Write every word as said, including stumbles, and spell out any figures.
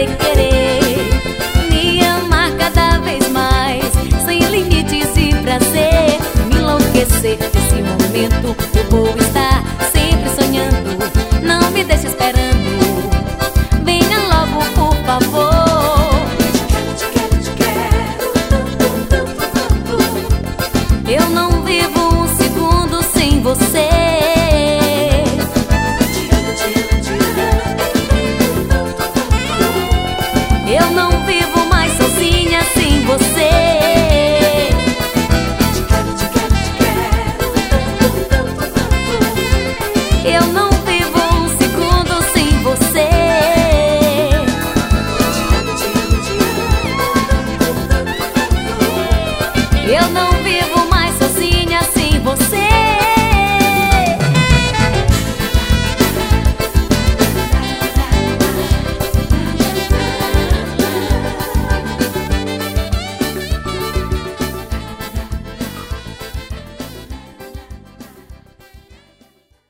você querer me amar cada vez mais, sem limites de prazer, me enlouquecer. Nesse momento eu vou estar sempre sonhando, não me deixe esperando, venha logo por favor. Eu não vivo um segundo sem você. Eu não